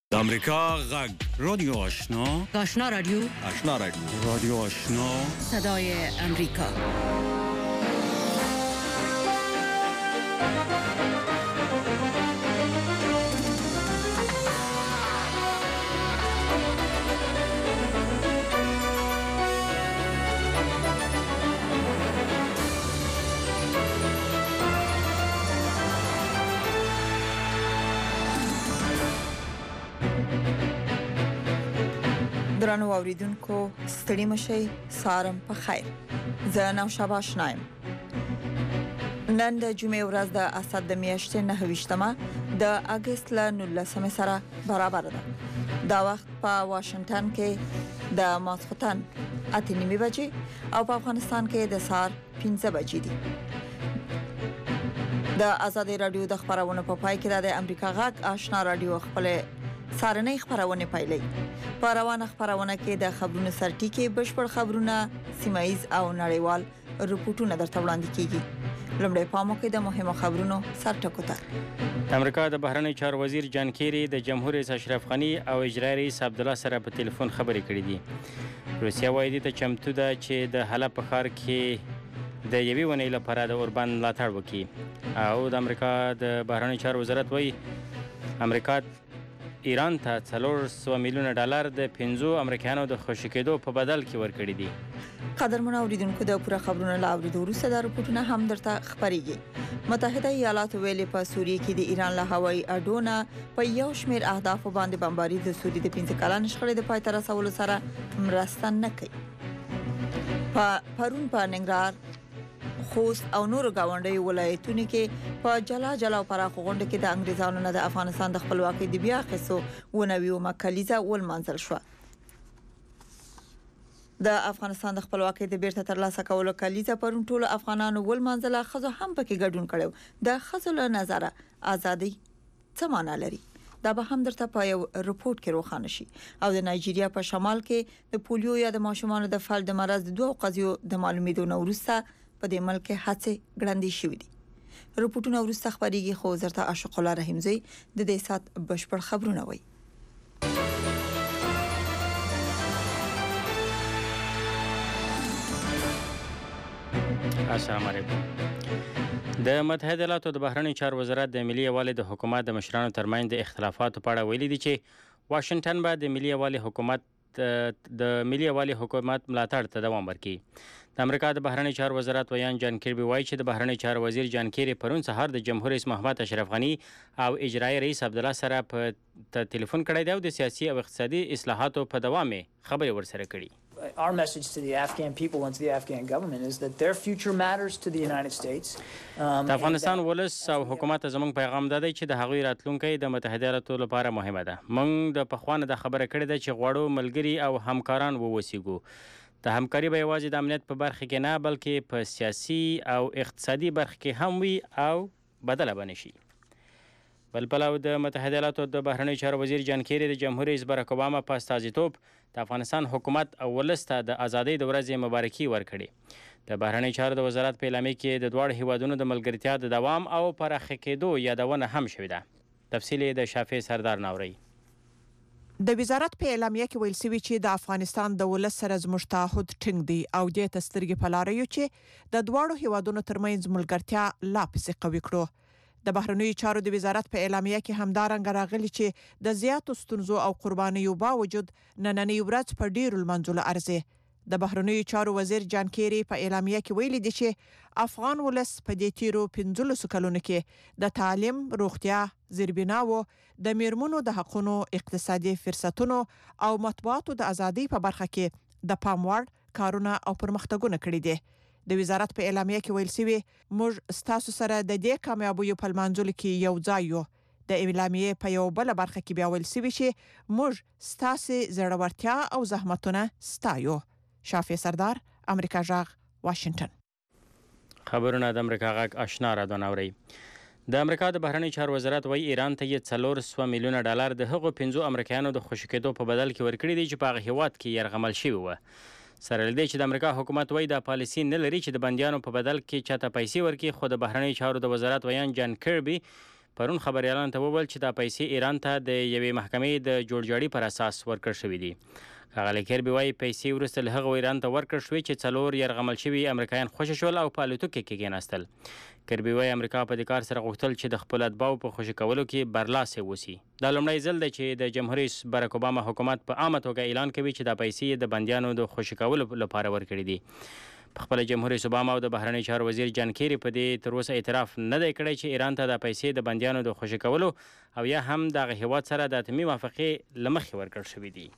د امریکا غږ رادیو آشنا آشنا رادیو رادیو آشنا صدای امریکا. درنو اوریدونکو ستړي مشئ سارم په خیر. زه نوشابه آشنایم. نن د جمعې ورځ د اسد د میاشتې 9 د اگست له 19 سره برابر ده. دا وخت په واشنگټن کې د ماسخوتن 8:30 بجې او په افغانستان کې د سهار 15 بجې دي. د آزادۍ رادیو د خبرونو په پای کې د امریکا غږ آشنا رادیو خپل سارنۍ خبرونه پایلې. په روانه خبرونه کې د خبرونو سرټیکي بشپړ خبرونه سیمایز او نړیوال رپورټونه درته وړاندې کیږي. لومړی پام وکړئ د مهمو خبرونو سرټکو ته. امریکا د بهرنی چارو وزیر جان کیری د جمهور رئیس اشرف غنی او اجرایي رئیس عبدالله سره په ټلیفون خبرې کړې دي. روسیه وايي ته چمتو ده چې د حلب په ښار کې د یوې ونې لپاره د اوربان ملاتړ وکړي. او د امریکا د بهرنی چارو وزارت وايي امریکا ایران ته $400 میلیون د 5 امریکایانو د خوشي کېدو په بدل کې ورکړي دي. قدرمن اوریدونکو د پوره خبرونو لا اوریدو وروسته د رپورټونو هم درته خبريږي. متحده ایالات ویلي په سوریه کې د ایران له هوایي اډونه په یو شمېر اهداف باندې بمباري د سوریې د 15 کلن شخړې د پای ته رسولو سره مرسته نه کوي. پرون په ننګرهار خوست او نورو گاونډي ولایتونو کې په جلا پراخ غونډه کې د انګریزانو نه د افغانستان د خپلواکۍ د بیا اخیستو ونوي مکلیزه ولمنځل شو. د افغانستان د خپلواکۍ د بیرته ترلاسه کولو کلیزه پرون ټول افغانانو ولمنځله. خزو هم پکې ګډون کړو. د خزو له نظر ازادي څه معنا لري دا به هم درته په یو رپورت کې روښانه شي. او د نایجیریا په شمال کې د پولیو یا د ماشومانو د فلج د مرض د 2 قضیو د معلومېدو نه وروسته په دې ملک هڅه ګړندې شوې دي. رپورټونه ورسته خبريږي خو زرته عاشق الله رحیمزی د دې سات بشپړ خبرونه وایي. السلام علیکم. د متحده ایالاتو د بهرنی چارو وزارت د ملي یوالي د حکومت د مشرانو ترمنځ د اختلافاتو په اړه ویلي دي چې واشنگټن به د ملي یوالي حکومت ملاتړ ته دوام ورکړي. د امریکا د بهرنی چارو وزارت ویان جان کیربي وایي چې د بهرنی چارو وزیر جان کیری پرون سهار د جمهور رئیس محمد اشرف غنی او اجرایي رئیس عبدالله سره په ټلیفون کړی دی او د سیاسي او اقتصادي اصلاحاتو په دوام خبرې ورسره کړي. Our message to the Afghan people and to the Afghan government is that their future matters to the United States. د افغانستان ولس او حکومت زموږ پیغام دی چې د هغوی راتلونکي د متحده ایالاتو لپاره مهمه ده. موږ د پخوانه د خبره کړې ده چې غواړو ملګري او همکاران ووسیږو. د همکاري به یوازې د امنیت په برخه کې نه بلکې په سیاسي او اقتصادي برخه کې هم وي او بدله بنشي. بل پلو د متحده ایالاتو د بهرنی چارو وزیر جان کیری د جمهور رئیس باراک اوباما په استازیتوب د افغانستان حکومت او ولس ته د ازادۍ د ورځې مبارکي ورکړي. د بهرنی چارو د وزارت په اعلامیه کې د دواړو هیوادونو د ملګرتیا د دوام او پراخه کېدو یادونه هم شوې ده. تفصیل د شافع سردار ناوري. د وزارت په اعلامیه کې ویل شوی چې د افغانستان د ولس سره زموږ تعهد ټینګ دی او د تسترګې په لار یو چې د دواړو هیوادونو ترمنځ ملګرتیا لا پسې قوي کړو. د بهرنیو چارو د وزارت په اعلامیه کې همدارنګه راغلي چې د زیاتو ستونزو او قربانیو باوجود نننۍ ورځ په ډیرو لمانځلو ارزي. د بهرنیو چارو وزیر جان کیری په اعلامیه کې ویلي دی چې افغان ولس په دې تیرو 15 کلونو کې د تعلیم، روغتیا، زیربناو، د میرمنو د حقونو، اقتصادي فرصتونو او مطبوعاتو د ازادۍ په برخه کې د پام وړ کارونه او پرمختګونه کړي دي. د وزارت په اعلامیه کې ویل شوی موږ ستاسو سره د دې کامیابیو په لمانځلو کې یو ځای یو. د اعلامیه په یو بل برخه کې بیا ویل شوی چې موږ ستاسو زړورتیا او زحمتونه ستایو. شافع سردار، امریکا جغ، واشنگټن. خبرونه د امریکا غږ آشنا را دونوري. د امریکا د بهرنی چارو وزارت وايي ایران ته $400 میلیون د هغو 5 امریکایانو د خوشي کېدو په بدل کې ورکړي دي چې په هغه هیواد کې یرغمل شوي وو. سره لدې چې د امریکا حکومت وايي د پالیسي نه لري چې د بندیانو په بدل کې چاته پیسې ورکړي، خو د بهرنی چارو د وزارت ویان جان کیربي پرون خبريالانو ته وویل چې دا پیسې ایران ته د یوې محکمې د جوړجاړي پر اساس ورکړل شوې دي. ښاغلی کربي وایي پیسې وروسته له هغه ایران ته ورکړل شوې چې 4 یرغمل شوي امریکایان خوشي شول او په الوتکو کې کېناستل. کربي وایي امریکا په دې کار سره غوښتل چې د خپل اتباعو په خوشي کولو کې برلاسې اوسي. دا لومړی ځل دی چې د جمهور رئیس باراک اوباما حکومت په عامه توګه اعلان کوي چې دا پیسې د بندیانو د خوشي کولو لپاره ورکړي دي. په خپل جمهور رئیس اوباما او د بهرنی چارو وزیر جان کیری په دې تر اوسه اعتراف نه دی کړی چې ایران ته د پیسې د بندیانو د خوشي کولو او یا هم د هیواد سره د اتمي موافقې لمخې ورکړل شوې دي.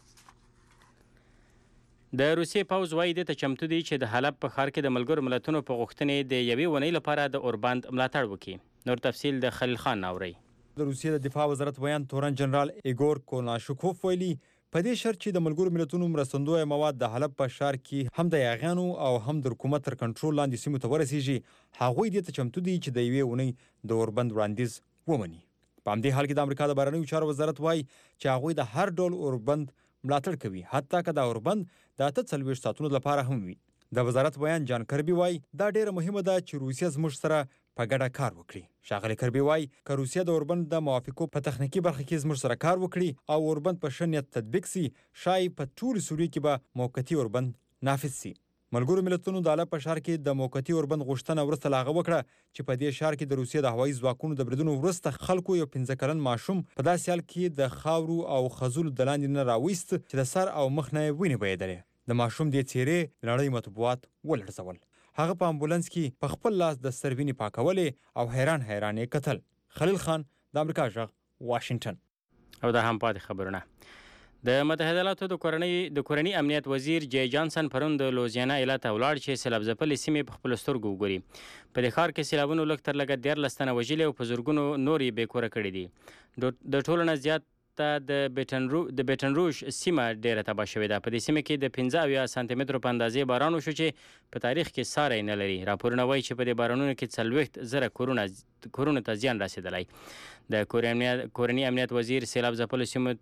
د روسیې پوځ وایي دې ته چمتو دی چې د حلب په ښار کې د ملګرو ملتونو په غوښتنې د یوې اونۍ لپاره د اوربند ملاتړ وکړي. نور تفصیل د خلیل خان اوري. د روسیې د دفاع وزارت بیان تورن جنرال ایګور کوناشوکوف ویلي په دې شرط چې د ملګرو ملتونو مرستندوی مواد د حلب په ښار کې هم د یاغیانو او هم د حکومت تر کنټرول لاندې سیمو ته ورسیږي، هغوی دې ته چمتو دي چې د یوې اونۍ د اوربند وړاندیز ومني. په همدې حال کې د امریکا د بهرنیو چارو وزارت وایي چې هغوی د هر ډول اوربند ملاتړ کوي، حتی که دا اوربند د 48 ساعتونو لپاره هم وي. د وزارت بیان جان کربي وایي دا ډیره مهمه ده چې روسیه زموږ سره په ګډه کار وکړي. ښاغلی کربي وایي که روسیه د اوربند د موافقو په تخنیکي برخه کې زموږ سره کار وکړي او اوربند په ښه نیت تطبیق سي، شاید په ټولې سوریې کې به موقتي اوربند نافذ سي. ملګرو ملتونو د حلب په ښار کې د موقتي اوربند غوښتنه وروسته له هغه وکړه چې په دې ښار کې د روسیې د هوایي ځواکونو د بریدونو وروسته خلکو یو 15 کلن ماشوم په داسې حال کې د خاورو او خځلو د لاندې نه راویست چې د سر او مخ نه یې وینې بهېدلې. د ماشوم دې څېرې د نړۍ مطبوعات ولړزول. هغه په امبولانس کې په خپل لاس د سر وینې پاکولې او حیران یې کتل. خلیل خان، د امریکا غږ، واشنگټن. او دا هم پاتې خبرونه. د متحده ایالاتو د کورني امنیت وزیر جی جانسن پرون د لوزیانا ایالت ته ولاړ چې سیلاب ځپلې سیمې په خپلو سترګو وګوري. په دې ښار کې سیلابونو لږ تر لږه 14 تنه وژلي او په زرګونو نور یې بېکوره کړي دي. د ټولو نه زیات د بیټن روژ سیمه ډیره تباه شوې ده. په دې سیمه کې د 15 سانتي مترو په اندازې باران وشو چې په تاریخ کې ساری نه لري. راپورونه وایي چې په دې بارانونو کې 40,000 کورونو ته زیان رسېدلی. د کورني امنیت وزیر سیلاب ځپلو سیمو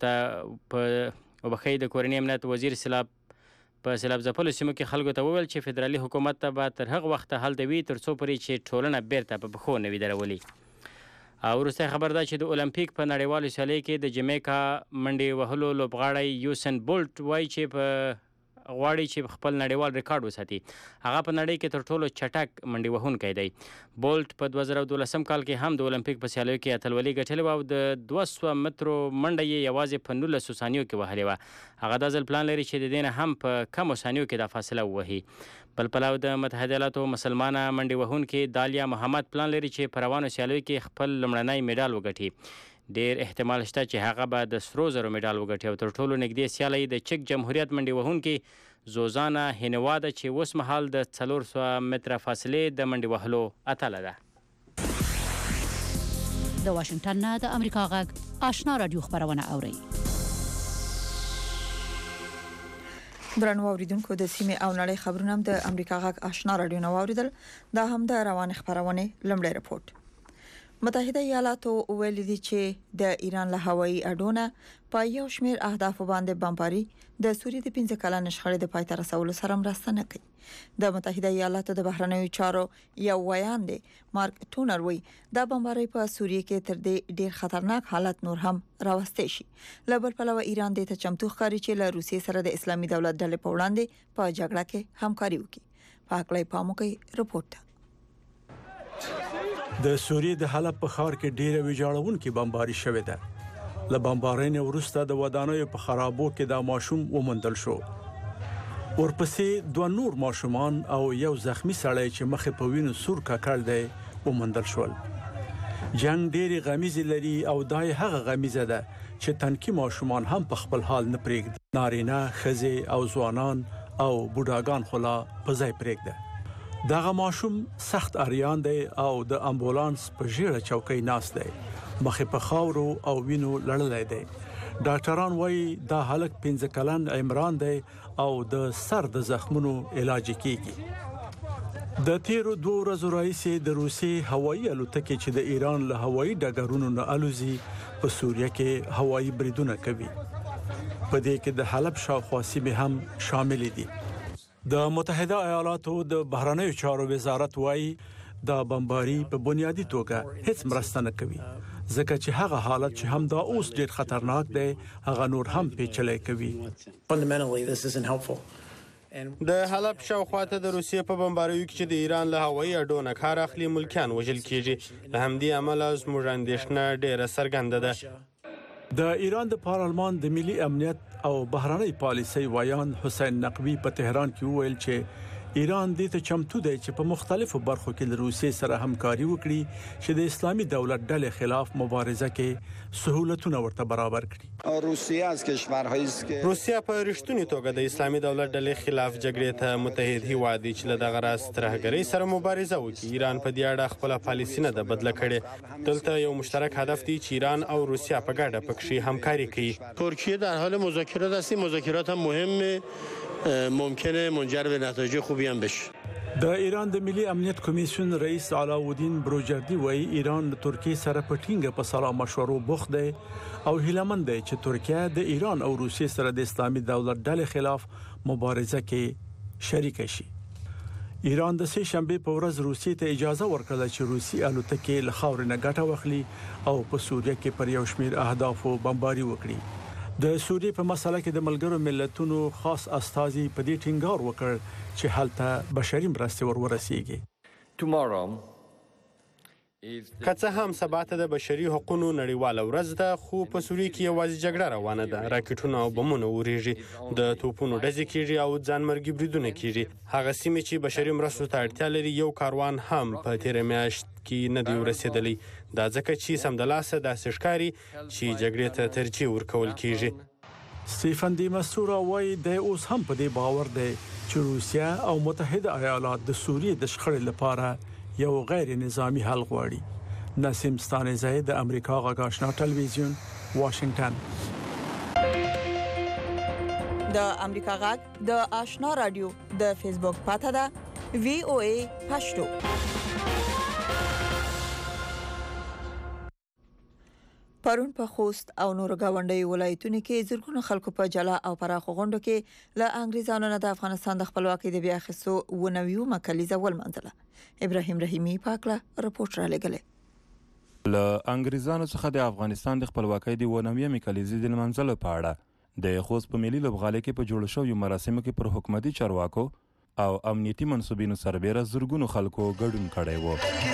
ته د کورني امنیت وزیر په سیلاب ځپلو سیمو کې خلکو ته وویل چې فدرالي حکومت ته به تر هغه وخته هلته وي تر څو پورې چې ټولنه بیرته په پښو نه وي درولي. او وروستی خبر ده چې د اولمپیک په نړیوالو سیالیو کې د جمیکا منډې وهلو لوبغاړی یوسین بولټ وایي چې په غواړي چې خپل نړیوال ریکارډ وساتي. هغه په نړۍ کې تر ټولو چټک منډې وهونکی دی. بولټ په 2012 کال کې هم د اولمپیک په سیالیو کې اتلولي ګټلې وه او د 200 مترو منډه یې یوازې په 19 ثانیو کې وهلې وه. هغه دا ځل پلان لري چې د دې نه هم په کمو ثانیو کې دا فاصله ووهي. بل پلو د متحده ایالاتو مسلمانه منډې وهونکې دالیا محمد پلان لري چې په روانو سیالیو کې خپل لومړنی میډال وګټي. ډیر احتمال شته چې هغه به د سرو زرو میډال وګټي او تر ټولو نږدې سیالی د چک جمهوریت منډې وهونکې زوزانا هینوا ده چې اوس مهال د 400 متره فاصلې د منډې وهلو اتله ده. د واشنگټن نه د امریکا غږ آشنا رادیو خبرونه اوري. درنو اوریدونکو د سیمې او نړۍ خبرونه هم د امریکا غږ آشنا رادیو نو اوریدل. دا هم د روان خبرونه لمړی رپورت. متحده ایالاتو ویلي دي چې د ایران له هوایي اډونه په یو شمېر اهداف باندې بمباري د سوریې د 15 کلن شخړې د پای ته رسولو سره مرسته نه کوي. د متحده ایالاتو د بهرنیو چارو یو ویان دی مارک ټونر وی دا بمباري په سوریې کې تر دې ډیر خطرناک حالت نور هم راوستي شي. لبل پلو ایران د چمتو ښکاري چې له روسیې سره د اسلامي دولت ډلې په وړاندې په جګړه کې همکاري وکړي. په اکلای پامو کې رپورت. د سوریې د حلب په ښار کې ډیره ویجاړونکې بمباري شوې ده. له بمبارۍ وروسته د ودانیو په خرابو کې دا ماشوم ومندل شو. ورپسې 2 نور ماشومان او یو زخمی سړی چې مخ په وینو سور ککړ دی ومندل شول. جنگ ډېری غمیزې لري او دای هغه غمیزه ده چې تنکي ماشومان هم په خپل حال نه پرېږدي. نارینه، ښځې او ځوانان او بوډاګان خو لا په ځای پرېږده. دغه ماشوم سخت اریان دی او د امبولانس په ژیړه چوکۍ ناست دی. مخ په خاورو او وینو لړلی دی. ډاکټران وایي دا هلک 15 کلن عمران دی او د سر د زخمونو علاج کیږي. د تیرو 2 ورځو راهیسې د روسیې هوایي الوتکې چې د ایران له هوایي ډګرونو نه الوزي په سوریه کې هوایي بریدونه کوي. په دې کې د حلب شاوخوا سیمې هم شامل دي. د متحده ایالاتو د بهرنیو چارو وزارت وایي دا بمباري په بنیادی توګه هیڅ مرسته نه کوي. ځکه چې هغه حالت چې هم دا اوس ډېر خطرناک دی هغه نور هم پیچلی کوي. Fundamentally, this isn't helpful. د حلب شاوخواته د روسیې په بمباریو کې چې د ایران له هوایي اډو نه کار اخلي ملکیان وژل کیږي. له همدې امله زموږ اندېښنه ډېره څرګنده ده. د ایران د پارلمان د ملي امنیت او بهرنۍ پالیسۍ وایان حسین نقوی په تهران کې وویل چې ایران دې ته چمتو دی چې په مختلفو برخو کې له روسیې سره همکاري وکړي چې د اسلامي دولت ډلې خلاف مبارزه کې سہولتونه ورته برابر کړي. روسیه په رښتونی توګه د اسلامي دولت ډلې خلاف جګړې ته متحد هیواد دی چې له دغه راز ترهګرۍ سره مبارزه وکړي. ایران په دې اړه خپل پالیسي نه ده بدله کړې. دلته یو مشترک هدف دی چې ایران او روسیه په ګډه پکې همکاري کوي. ترکیه در حال مذاکرات است. مذاکرات هم مهمه، ممکنه منجر به نتایج خوبی هم بشه. د ایران د ملي امنیت کمیسیون رئیس علاءالدین بروجردی وایي ایران د ترکیه سره په ټینګه په سلا مشورو بوخت دی او هیلهمند دی چې ترکیه د ایران او روسیې سره د اسلامي دولت ډلې خلاف مبارزه کې شریک شي. ایران د سه شنبه په ورځ روسیې ته اجازه ورکړه چې روسي الوتکې له خاورې نه ګټه واخلي او په سوریه کې پر یو شمېر اهدافو بمباري وکړي. د سوریې په مسله کې د ملګرو ملتونو خاص استازي په دې ټینګار وکړ چې هلته بشري مرستې ورسیږي. که څه هم سبا ته د بشري حقوقو نړیواله ورځ ده، خو په سوریه کې یوازې جګړه روانه ده. راکټونه او بمونه ورېږي، د توپونو ډزې کېږي او ځانمرګي بریدونه کېږي. هغه سیمې چې بشري مرستو ته اړتیا لري یو کاروان هم په تېره میاشت کې نه دی ورسېدلی. دا ځکه چې سمدلاسه داسې ښکاري چې جګړې ته ترجیح ورکول کېږي. سټیفن دی مستورا وایي د اوس هم په دې باور دی چې روسیا او متحده ایالات د سوریې د شخړې لپاره یو غیر نظامی حل غواړي. نسیم ستانزی د امریکا غږ آشنا ټلویزیون، واشنگټن. د امریکا غږ د آشنا رادیو د فیسبوک پاته ده VOA پښتو. پرون په خوست او نور گاونډي ولایتونو کې زرګونو خلکو په جلا او پراخو غونډو کې له انګریزانو نه د افغانستان د خپلواکۍ د بیا اخیستو ونویو مکلیزه ولمنځله. ابراهیم رحیمی پاکله رپورټ را لګلې. له انګریزانو څخه د افغانستان د خپلواکۍ د ونویو مکلیزه د منځلو په اړه د خوست په ملي لوبغالي کې په جوړ شویو مراسمو کې پر حکومتي چارواکو او امنیتي منسوبینو سربېره زرګونو خلکو ګډون کړی و.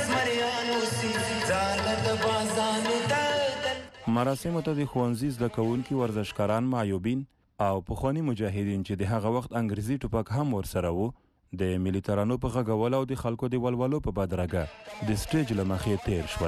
مراسمو ته د ښوونځي زده کوونکي، ورزشکاران، معیوبین او پخواني مجاهدین چې د هغه وخت انګریزي ټوپک هم ورسره وو د ملي ترانو په غږولو او د خلکو د ولولو په بدرګه د سټیج له مخې تیر شول.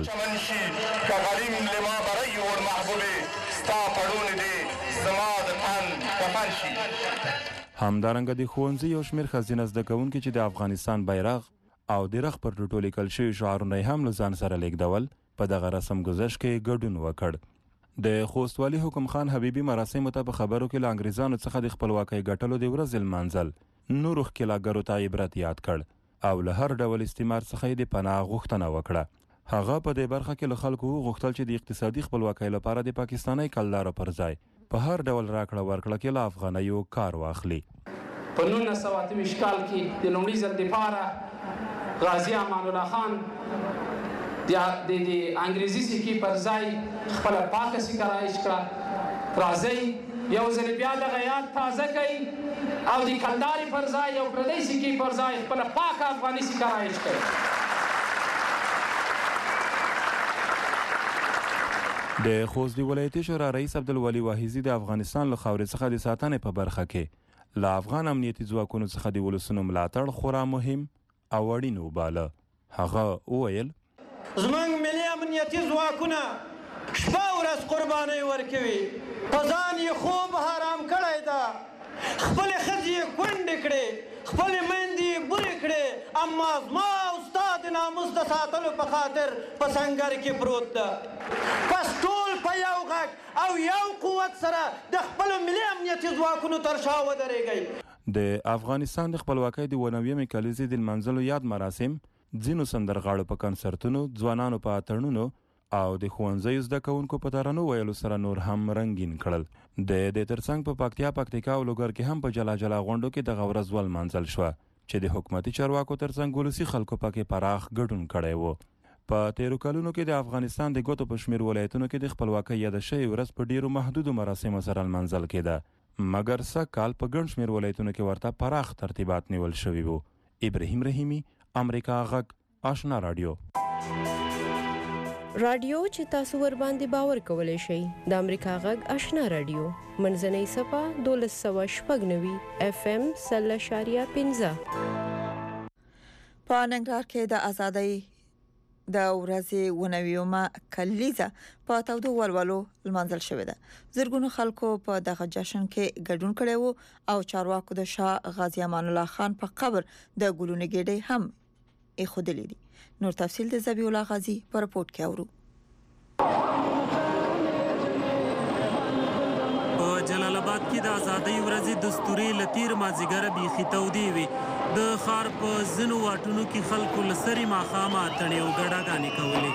همدارنګه د ښوونځي یو شمېر ښځینه زده کوونکي چې د افغانستان بیرغ او د رخ پر ټوټو لیکل شوي شعارونه هم له ځان سره لیږدول په دغه رسم گذشت کې ګډون وکړ. د خوست والي حکم خان حبیبي مراسمو ته په خبرو کې له انګریزانو څخه د خپلواکۍ ګټلو د ورځې لمانځل نورو ښکېلاګرو ته عبرت یاد کړ او له هر ډول استعمار څخه د پناه غوښتنه وکړه. هغه په دې برخه کې له خلکو وغوښتل چې د اقتصادي خپلواکۍ لپاره د پاکستاني کلدارو پر ځای په هر ډول راکړه ورکړه کې له افغانیو کار واخلي. په 1928 کال کې د لومړي ځل لپاره غازی امان الله خان د انګریزي سکې پر ځای خپل پاکه سکه رایج کړه. راځي یو ځل بیا دغه یاد تازه کوي او د کلداري پر ځای یو پردی سکې پر ځای خپل پاکه افغاني سکه رایج کړي. د خوست د ولایتي شورا رئیس عبدالولي واحظي د افغانستان له خاورې څخه د ساتنې په برخه کې له افغان امنیتي ځواکونو څخه د ولسونو ملاتړ خورا مهم او اړین وباله. هغه وویل زمونږ ملي امنیتي ځواکونه شپه ورځ قربانۍ ورکوي، په ځان یې خوب حرام کړی ده، خپلې ښځې یې کونډې کړې، خپلې میندې یې بورې کړې، اما زما او ستا د ناموس د ساتلو په خاطر په سنګر کې پروت ده. پس ټول په یو غږ او یو قوت سره د خپلو ملي امنیتي ځواکونو تر شا ودرېږئ. د افغانستان د خپلواکۍ د ونویمې کلیزې د لمانځلو یاد مراسم ځینو سندرغاړو په کنسرتونو، ځوانانو په اتڼونو او د ښوونځیو زده کوونکو په ترانو ویلو سره نور هم رنګین کړل. د دې ترڅنګ په پکتیکا او لوګر کې هم په جلا جلا غونډو کې دغه ورځ ولمانځل شوه چې د حکومتي چارواکو ترڅنګ ولسي خلکو پکې پراخ ګډون کړی و. په تیرو کلونو کې د افغانستان د ګوتو په شمیر ولایتونو کې د خپلواکۍ یاده شوې ورځ په ډیرو محدودو مراسمو سره لمانځل کېده، مګر سږکال په ګڼ شمیر ولایتونو کې ورته پراخ ترتیبات نیول شوي وو. ابراهیم رحیمي، امریکا غږ، آشنا رادیو. رادیو چې تاسو ور باندې باور کولای شئ د امریکا غږ آشنا رادیو منځنۍ صفه 1296 FM 0.15. په ننګرهار کې د ازادۍ د ورځې 19مه کلیزه په تودو ولولو لمانځل شوې ده. زرګونو خلکو په دغه جشن کې ګډون کړی وو او چارواکو د شاه غازی امان الله خان په قبر د ګلونو ګېډۍ هم ایښودلې دي. نور تفصیل د ذبیح الله غازی په رپورت کې اورو. په جلال آباد کې د ازادۍ ورځې دستوري لتیر مازیګر بیخي تودې وي. د ښار په ځینو واټونو کې خلکو له سرې ماښامه اتڼې او ګډاګانې کولې.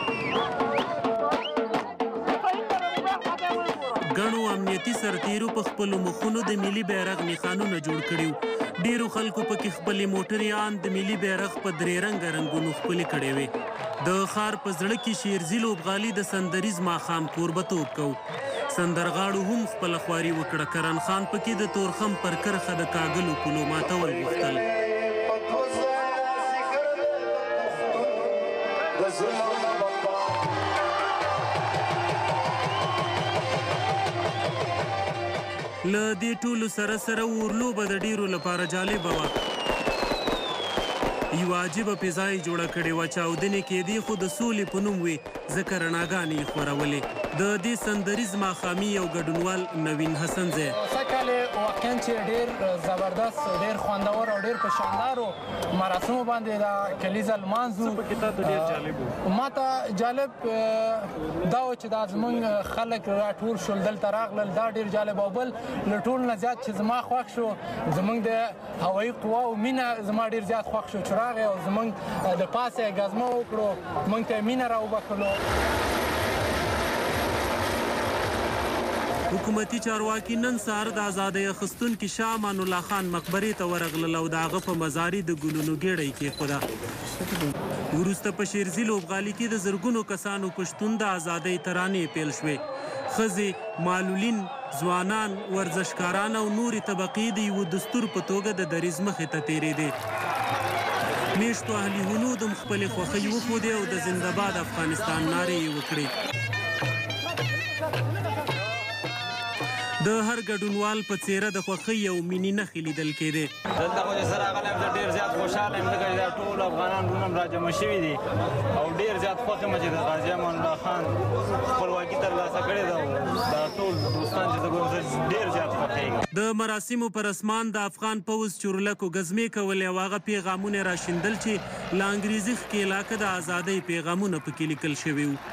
ګڼو امنیتي سرتیرو په خپلو مخونو د ملي بیرغ نښانونه جوړ کړي وو. ډیرو خلکو پکې خپلې موټرې ان د ملي بیرغ په درې رنګه رنګونو ښکلې کړې وې. د ښار په زړه کې شیرزي لوبغالي د سندریز ماښام کوربتوب کو. سندرغاړو هم خپله خواري وکړه. کرن خان پکې د تورخم پر کرښه د کاږلو پلو ماتول غوښتل. له دې ټولو سره سره ورلوبه د ډیرو لپاره جالبه وه. یوه عجیبه فضا یې جوړه کړې وه، چاودنې کېدې خو د سولې په نوم وې، ځکه رڼاګانې یې خورولې. د دې سندریز ماښامي یو ګډونوال نوین حسنزی سږکال واقعا چې ډېر زبردست، ډېر خوندور او ډېر په شاندارو مراسمو باندې دا کلیزه لمانځو. ما ته جالب دا و چې دا زموږ خلک راټول شول دلته راغلل، دا ډېر جالب. او بل له ټول نه زیات چې زما خوښ شو زموږ د هوایي قواو مینه زما ډېر زیات خوښ شو چې راغی او زموږ د پاسه یې ګزمه وکړو، موږ ته یې مینه راوبخلو. حکومتي چارواکي نن سهار د ازادۍ اخیستونکي شاه امان الله خان مقبرې ته ورغلل او د هغه په مزاري د ګلونو ګېډۍ کېښوده. وروسته په شیرزي لوبغالي کې د زرګونو کسانو په شتون د ازادۍ ترانې پیل شوې. ښځې، معلولین، ځوانان، ورزشکاران او نورې طبقې د یوه دستور په توګه د دریځ مخې ته تېرېدې. میشتو اهلي هنود هم خپلې خوښۍ وښودې او د زنده‌باد افغانستان نارې یې وکړې. د هر ګډونوال په څېره د خوښۍ او مینې نښې لیدل کېدې. دلته خو چې زه راغلی یم زه ډېر زیات خوشحاله یم ځکه چې دا ټول افغانان وروڼه هم راجمع شوي دي او ډېر زیات خوښ یم چې د غازي امان الله خان خپلواکي ترلاسه کړې ده او دا ټول دوستان چې زه ګورم زه ډېر زیات خوښېږم. د مراسمو پر اسمان د افغان پوځ چورلکو ګزمې کولې او هغه پیغامونه راشیندل چې له انګریزي ښکېلاکه د ازادۍ پیغامونه پکې لیکل شوي وو.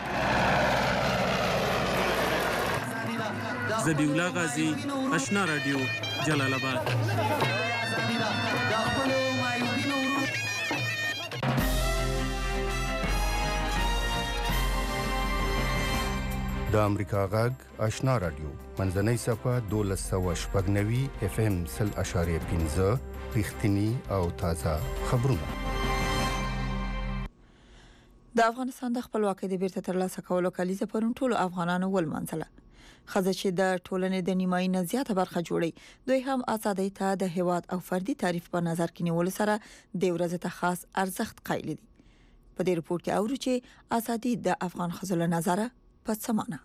ذبیح الله غازی، آشنا رادیو، جلال آباد. د امریکا غږ آشنا رادیو منځنۍ صفه 1296 FM 0.15 رښتینی او تازه خبرونه. د افغانستان د خپلواکۍ د بیرته ترلاسه کولو کلیزه پرون ټولو افغانانو ولمانځله. ښځه چې د ټولنې د نیمایي نه زیاته برخه جوړي، دوی هم ازادۍ ته د هیواد او فردي تعریف په نظر کې نیولو سره د ورځې ته خاص ارزښت قایل دي. په دې رپورت کې اورو چې ازادي د افغان ښځو له نظره په څه معنی.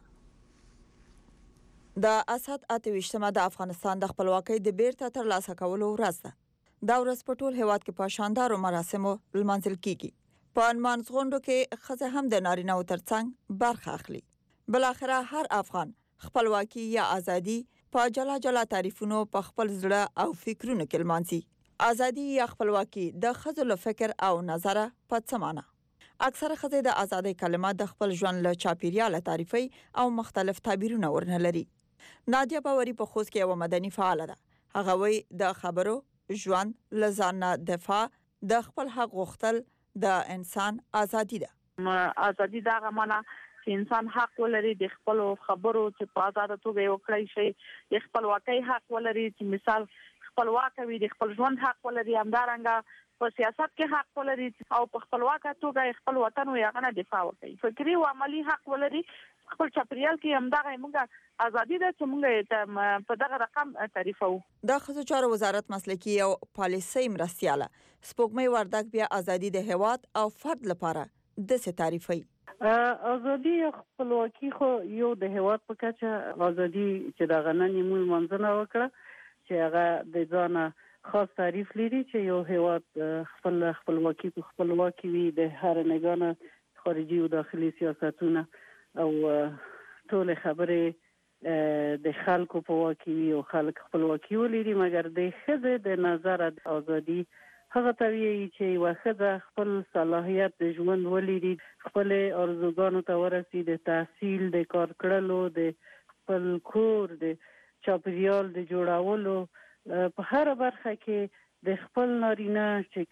د اسد 28مه د افغانستان د خپلواکۍ د بیرته ترلاسه کولو ورځ ده. دا ورځ په ټول هیواد کې په شاندارو مراسمو لمانځل کیږي. په نمانځغونډو کې ښځې هم د نارینه‌وو ترڅنګ برخه اخلي. بل اخره هر افغان خپلواکي یا ازادي په جلا جلا تعریفونو په خپل زړه او فکرونو کې لمانځي. ازادي یا خپلواکي د ښځو له فکر او نظره په څه معنی. اکثره ښځې د ازادۍ کلمه د خپل ژوند له چاپیریاله تعریفي او مختلف تعبیرونه ورنه لري. نادیه باوري په خوست کې یو مدني فعال ده. هغه وایي د خبرو، ژوند، له ځان نه دفاع، د خپل حق غوښتل د انسان ازادي ده. ازادي دا غمانه چې انسان حق ولري د خپل خبرو چې په آزاده توګه یو کړی شي، د خپلواکۍ حق ولري چې مثال خپلواک وي، د خپل ژوند حق ولري، همدارنګه په سیاست کې حق ولري او په خپلواکه توګه خپل وطن او هغه دفاع وکړي. فکری او عملی حق ولري. خپل چاپریال کې همدغه موږ ازادي ده چې موږ په دغه رقم تعریفو. د ښځو چارو وزارت مسلکي او پالیسي مرستياله سپوږمۍ وردګ بیا ازادي د هواد او فرد لپاره د څه تعریفي. ازادي خپلواکي خو یو د هواد په کچه ازادي چې د غننې مول منځنه وکړه چې هغه د ځانه خاص تعریف لري چې یو هواد خپلواکي په خپلواکي وي د هر نګانه خارجي او داخلي سیاستونه او ټول خبرې د خلکو په واکي وي او خلک خپلواکي ولري مګر د خزه د نظر ازادي هغه توی چې واخده خپل صلاحیت د ژوند ولري خپل ارزوګانو ته ورسي د تحصیل د کار کړلو د خپل کور د چاپریال د جوړولو په هر برخه کې د خپل نارینه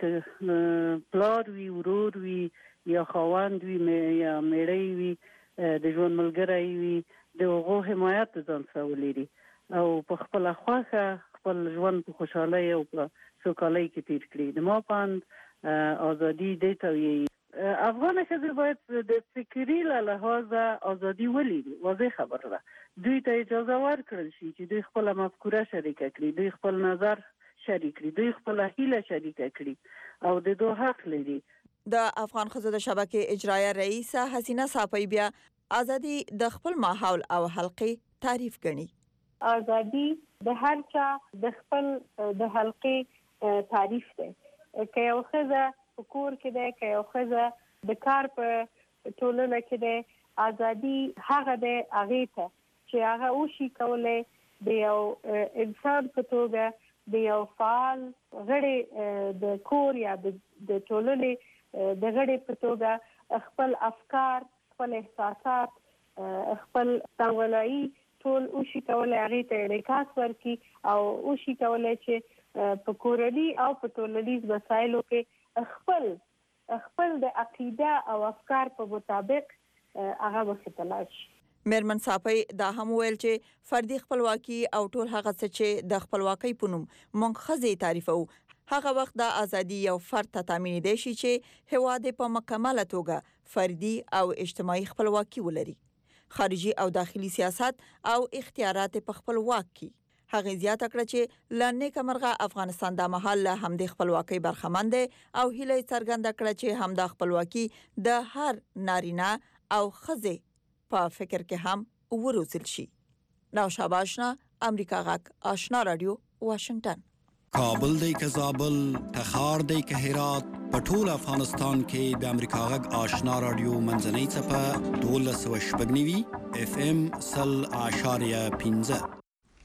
چې پلار وی ورور وی یا خاوند وی یا میړی وی د ژوند ملګری وی د هغه حمایت ځان سولري او په خپل خواخه خپل ژوند په خوشحالۍ او په سوکالۍ کې تیر کړي. د ما پاند ازادي د توی افغان ښځې باید د فکري له لحاظه ازادي ولري. واضح خبره ده دوی ته اجازه ورکړل شي چې دوی خپل مفکوره شریک کړي، دوی خپل نظر شریک کړي، دوی خپل هیله شریک کړي او د دوه حق لري. د افغان ښځو د شبکې اجرایه رئیسه حسینه صافی بیا ازادي د خپل ماحول او حلقې تعریف کړي. ازادي د هر چا د خپل د حلقې تعریف ده. که یو ښځه په کور کې ده، که یو ښځه د کار په ټولنه کې ده، ازادي هغه ده هغه ته چې هغه وشي کولای د یو انسان په توګه د یو فعال غړي د کور یا د ټولنې د غړي په توګه خپل افکار، خپل احساسات، خپل تولایي ټول وشي کولای هغه ته انعکاس ورکړي او وشي کولای چې په کورنۍ او په ټولنیز مسایلو کې خپل د عقیده او افکار په مطابق هغه وساتل شي. میرمن صافی دا هم ویل چې فردي خپلواکي او ټول هغه څه چې د خپلواکۍ په نوم مونږ خزې تعریفو هغه وخت د ازادي یو فرد ته تامین دی شي چې هواد په مکمله توګه فردي او اجتماعي خپلواکي ولري. خارجي او داخلي سیاست او اختیارات په خپل واک کې هغه زیاته کړه چې لنیک مرغه افغانستان د محل هم د خپلواکۍ برخمن دی او هیله څرګنده کړه چې هم د خپلواکي د هر نارینه او خزه په فکر کې هم وروزل شي. نو شاباشنا امریکا غاک آشنا رادیو واشنگتن. کابل دی که زابل، تخار دی که هرات، پټول افغانستان کې د امریکا غاک آشنا رادیو منځنۍ څپه 12.9 FM 100.15.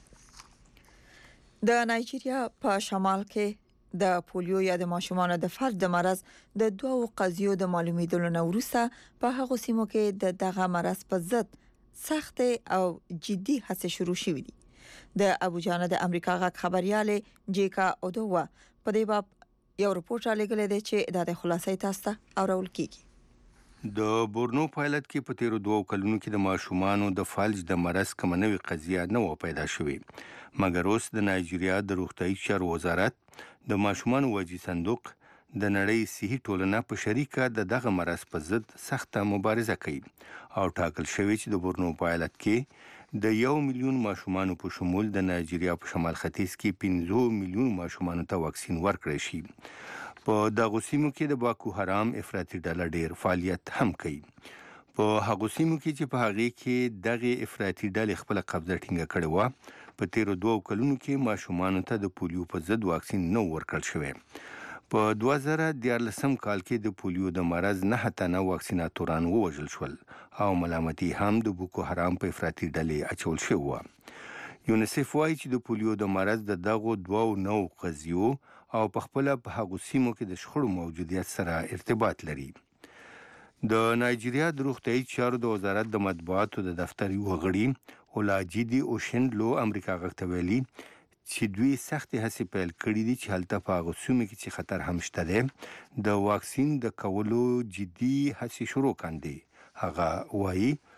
د نایجیریا په شمال کې د پولیو یا د ماشومانو د فرد د مرض د دوه قضیو د معلومیدلو نه وروسته په هغه سیمو کې دغه مرض په ضد سخت او جدي هڅې شروع شوې دي. د ابوجانه د امریکا غاک خبرياله جیکا اودوا په دې باب یو رپورټ را لګلې دی چې د خلاصې تاسو ته اورول کیږي. د بورنو پایلټ کې په تیرو 2 کلونو کې د ماشومانو د فلج د مرض کوم نوې قضیه نه و پیدا شوې، مګر اوس د نایجیریا د روغتیايي چارو وزارت د ماشومانو وجې صندوق د نړۍ صحي ټولنه په شریکه دغه مرض په ضد سخته مبارزه کوي او ټاکل شوی چې د بورنو پایلټ کې د 1 میلیون ماشومانو په شمول د نایجیریا په شمال ختیځ کې 15 میلیون ماشومانو ته واکسین ورکړی شي. په دغه سیمو کې د باکو حرام افراطي ډله ډیر فعالیت هم کوي. په هغه سیمو کې چې په هغه کې دغه افراطي ډلې خپل قبضه ټینګه کړې و، په تیرو 2 کلونو کې ماشومانو ته د پولیو په ضد واکسین نه ورکړل شوی. په 2014 کال کې د پولیو د مرض 9 تنه واکسیناتوران ووژل شول او ملامتي هم د بوکو حرام په افراطي ډلې اچول شوی و. یونیسف وايي چې د پولیو د مرض د دغه دوه نو قضیو او په خپل په هغه سیمو کې د شخړو موجودیت سره ارتباط لري. د نایجیریا د روغتیايي چارو د وزارت د مطبوعاتو د دفتر یو غړي اولاجیدي اوشندلو امریکا غږ ویلي چې دوی سختې هڅې پیل کړې دي چې هلته په هغه سیمو کې چې خطر هم شته دی د واکسین د کولو جدي هڅې شروع کاندي. هغه وايي There has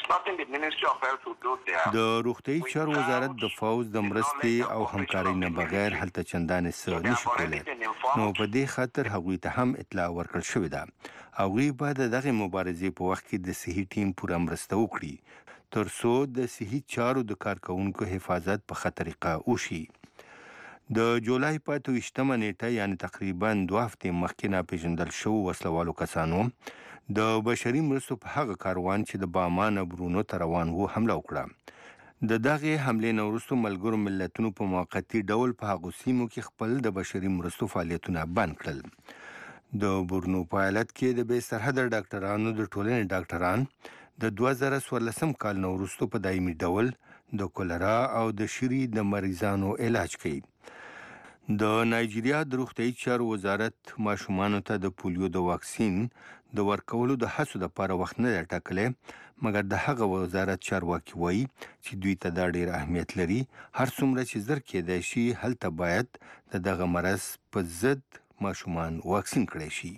د روغتیايي چارو وزارت د فوز د مرستې او همکارۍ نه بغیر هلته چندانې څه نشي کولی، نو په دې خاطر هغوی ته هم اطلاع ورکړل شوې ده. هغوی به د دغې مبارزې په وخت کې د صحي ټیم پوره مرسته وکړي تر څو د صحي چارو د کارکوونکو حفاظت په ښه طریقه وشي. د جولای په 28مه نیټه یعنې تقریبا 2 هفتې مخکې ناپېژندل شوو وسلوالو کسانو د بشري مرستو په هغه کاروان چې د باما نه برونو ته روان و حمله وکړه. د دغې حملې نه وروسته ملګرو ملتونو په موقتي ډول په هغو سیمو کې خپل د بشري مرستو فعالیتونه بند کړل. د برونو په ایالت کې د بې سرحده ډاکټرانو د ټولنې ډاکټران د 2014 کال نه وروسته په دایمي ډول د کولرا او د شری د مریضانو علاج کوي. د نایجیریا د روغتیايي چارو وزارت ماشومانو ته د پولیو د واکسین د ورکولو د هڅو لپاره وخت نه دی ټاکلی، مګر د هغه وزارت چارواکي وایي چې دوی ته دا ډېر اهمیت لري. هر څومره چې زر کېدای شي هلته باید د دغه مرض په ضد ماشومان واکسین کړی شي.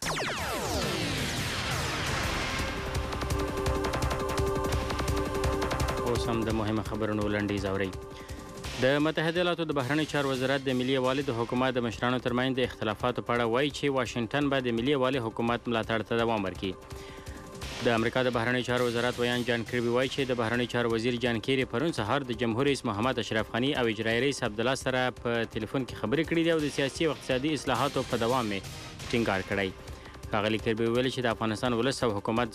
اوس هم د مهمه خبرونو لنډیز اورئ. د متحده ایالاتو د بهرنی چارو وزارت د ملي یووالي د حکومت د مشرانو ترمنځ د اختلافاتو په اړه وایي چې واشنگټن به د ملي یووالي حکومت ملاتړ ته دوام ورکړي. د امریکا د بهرنی چارو وزارت ویان جان کربي وایي چې د بهرنی چارو وزیر جان کیری پرون سهار د جمهور رئیس محمد اشرف غني او اجرایي رئیس عبدالله سره په ټلیفون کې خبرې کړې دي او د سیاسي او اقتصادي اصلاحاتو په دوام یې ټینګار کړی. ښاغلي کربي ویلي چې د افغانستان ولس او حکومت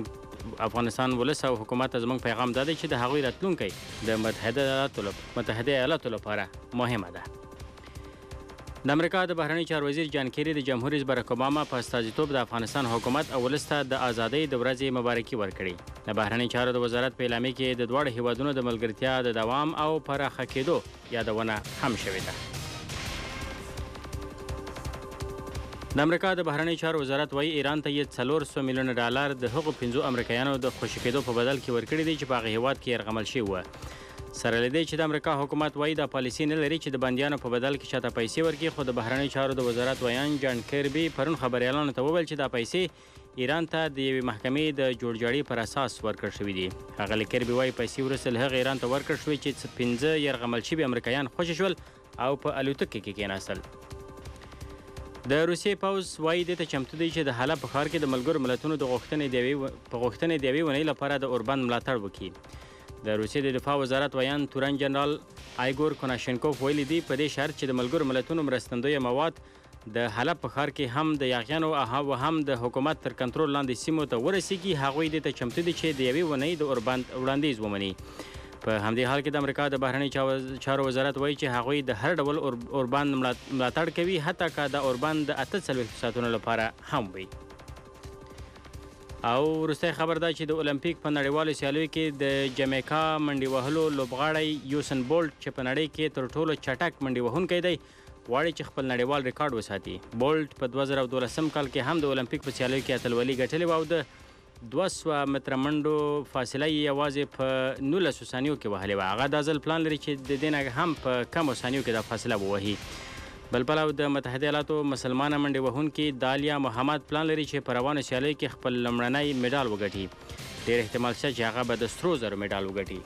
زموږ پیغام دا دی چې د هغوی راتلونکی د متحده ایالاتو لپاره مهمه ده. د امریکا د بهرنی چارو وزیر جان کیری د جمهور رئیس براک اوباما په استازیتوب د افغانستان حکومت او ولس ته د ازادۍ د ورځې مبارکي ورکړي. د بهرنی چارو د وزارت په اعلامیه کې د دواړو هیوادونو د ملګرتیا د دوام او پراخه کېدو یادونه هم شوې ده. د امریکا د بهرنی چارو وزارت وایي ایران ته یې $400 میلیونه د هغو 5 امریکایانو د خوشي کېدو په بدل کې ورکړي دي چې په هغه هیواد کې یرغمل شوي وه. سره له دې چې د امریکا حکومت وایي دا پالیسي نه لري چې د بندیانو په بدل کې چاته پیسې ورکړي، خو د بهرنی چارو د وزارت ویان جان کربي پرون خبریالانو ته وویل چې دا پیسې ایران ته د یوې محکمې د جوړجاړي پر اساس ورکړل شوي دي. ښاغلي کربي وایي پیسې وروسته له هغې ایران ته ورکړل شوې چې 15 یرغمل شوي امریکایان خوشي شول او په الوتکې کې کېناستل. د روسیې پوځ وایي دې ته چمتو دی چې د حلب په ښار کې د ملګرو ملتونو د غوښتنې د یوې اونۍ لپاره د اوربند ملاتړ وکړي. د روسیې د دفاع وزارت ویان تورن جنرال ایګور کوناشینکوف ویلي دي په دې شرط چې د ملګرو ملتونو مرستندویه مواد د حلب په ښار کې هم د یاغیانو او هم د حکومت تر کنټرول لاندې سیمو ته ورسیږي. هغوی دې ته چمتو دي چې د یوې اونۍ د اوربند وړاندیز ومني. په همدې حال کې د امریکا د بهرنی چارو وزارت وایي چې هغوی د هر ډول اوربند ملاتړ کوي، حتی که د اوربند د 48 ساعتونو لپاره هم وي. او وروستی خبر دا چې د اولمپیک په نړیوالو سیالیو کې د جمیکا منډې وهلو لوبغاړی یوسن بولټ چې په نړۍ کې تر ټولو چټک منډې وهونکی دی غواړي چې خپل نړیوال ریکارډ وساتي. بولټ په 2012 کال کې هم د اولمپیک په سیالیو کې اتلولي ګټلې وه او د 200 متره منډو فاصله یې یوازې په 19 ثانیو کې وهلې وه. هغه دا ځل پلان لري چې د دې نه هم په کمو ثانیو کې دا فاصله ووهي. بل پلو د متحده ایالاتو مسلمانه منډې وهونکې دالیا محمد پلان لري چې په روانو سیالیو کې خپل لومړنی میډال وګټي. ډېر احتمال شته چې هغه به د سرو زرو میډال وګټي.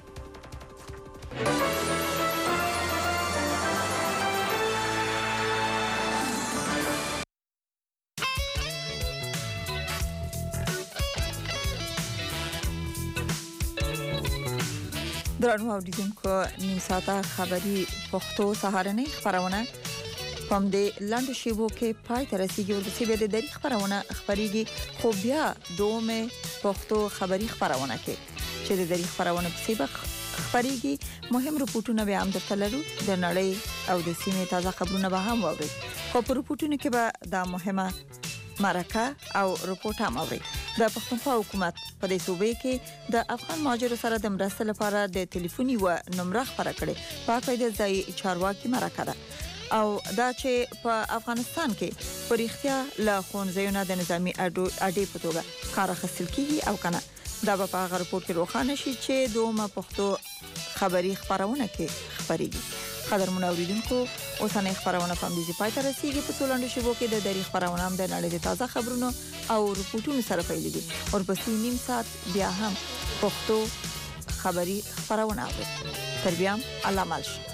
درنو اوریدونکو نیم ساعته خبری پښتو سهارنۍ خبرونه پم دې لاندې شیبو کې پای ته رسیدي او د سی بي د دری خبرونه خبريږي خو بیا دومه پښتو خبری خبرونه کې چې د دری خبرونه په سیبه خبريږي مهم رپورټونه به هم درته لرو د نړۍ او د سیمې تازه خبرونه به هم ووري. خو په رپورټونو کې به د مهمه مرکه او رپورټ هم اوري. د پښتونخوا حکومت په دې صوبې کې د افغان مهاجرو سره د مرستې لپاره د ټلیفوني و نمبر خبره کړې په پیدا ځای چارواکي مرکه ده او دا چې په افغانستان کې پر اختیا له خونځایونو د نظامی اډې په توګه کار اخیستل کیږي او کنه. دا په هغه رپورت کې روښانه شي چې دومره پښتو خبري خبرونه کې خبريږي. قدرمن اوریدونکو اوسنۍ خبرونه په دې پای ته رسیدي. په څولندو شبو کې د دری خبرونه هم د نړۍ د تازه خبرونو او رپورټونو سره پیلېږي. او په نیم ساعت بیا هم پښتو خبري خبرونه تر بیا الله مالشه.